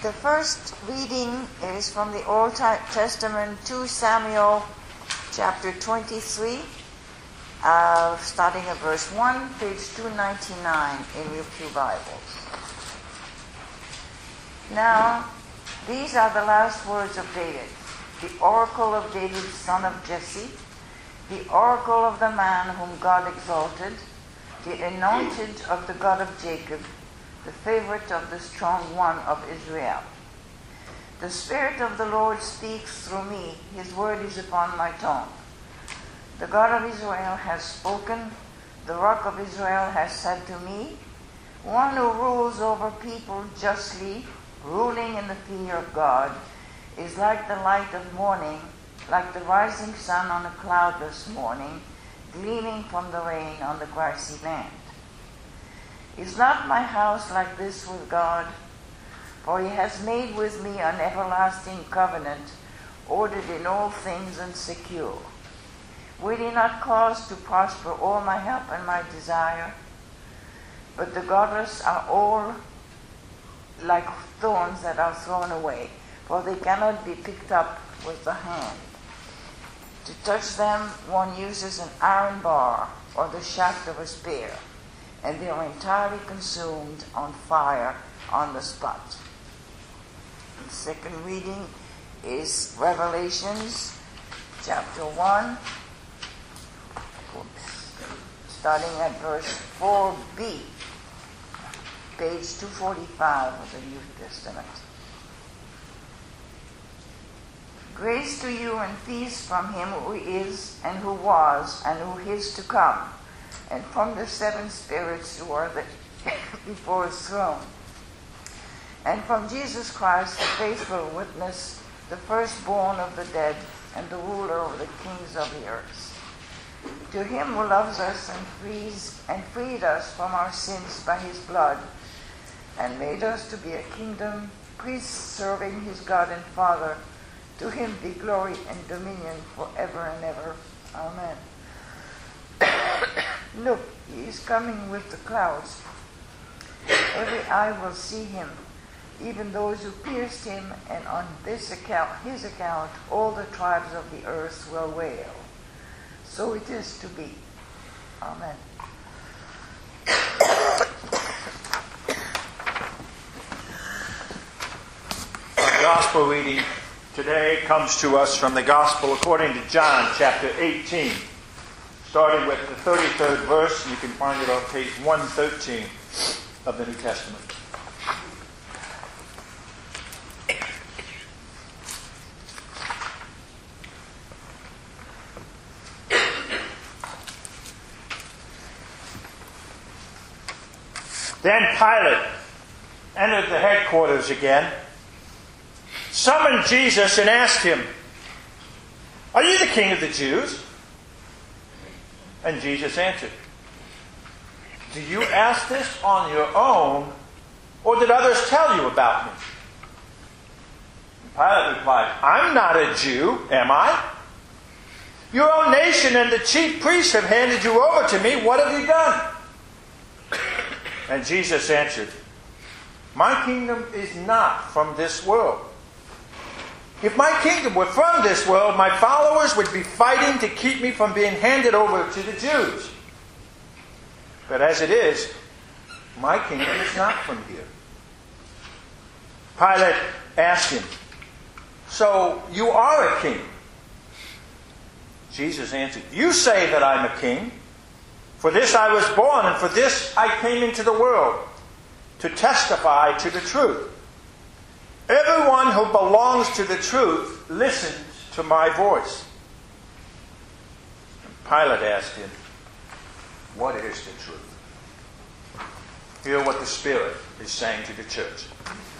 The first reading is from the Old Testament, 2 Samuel chapter 23, starting at verse 1, page 299 in your Pew Bibles. Now, these are the last words of David, the oracle of David, son of Jesse, the oracle of the man whom God exalted, the anointed of the God of Jacob, the favorite of the strong one of Israel. The Spirit of the Lord speaks through me. His word is upon my tongue. The God of Israel has spoken. The Rock of Israel has said to me, one who rules over people justly, ruling in the fear of God, is like the light of morning, like the rising sun on a cloudless morning, gleaming from the rain on the grassy land. Is not my house like this with God? For he has made with me an everlasting covenant, ordered in all things and secure. Will he not cause to prosper all my help and my desire? But the godless are all like thorns that are thrown away, for they cannot be picked up with the hand. To touch them, one uses an iron bar or the shaft of a spear, and they are entirely consumed on fire on the spot. The second reading is Revelations chapter 1, starting at verse 4b, page 245 of the New Testament. Grace to you and peace from him who is and who was and who is to come, and from the seven spirits who are before his throne, and from Jesus Christ, the faithful witness, the firstborn of the dead, and the ruler of the kings of the earth. To him who loves us and freed us from our sins by his blood, and made us to be a kingdom, priests serving his God and Father, to him be glory and dominion forever and ever. Amen. Look, he is coming with the clouds. Every eye will see him, even those who pierced him, and on his account, all the tribes of the earth will wail. So it is to be. Amen. Our gospel reading today comes to us from the Gospel according to John, chapter 18. Starting with the 33rd verse, you can find it on page 113 of the New Testament. Then Pilate entered the headquarters again, summoned Jesus, and asked him, "Are you the king of the Jews?" And Jesus answered, "Do you ask this on your own, or did others tell you about me?" And Pilate replied, "I'm not a Jew, am I? Your own nation and the chief priests have handed you over to me. What have you done?" And Jesus answered, "My kingdom is not from this world. If my kingdom were from this world, my followers would be fighting to keep me from being handed over to the Jews. But as it is, my kingdom is not from here." Pilate asked him, "So you are a king?" Jesus answered, "You say that I'm a king. For this I was born, and for this I came into the world, to testify to the truth. Everyone who belongs to the truth listens to my voice." And Pilate asked him, "What is the truth?" Hear what the Spirit is saying to the church.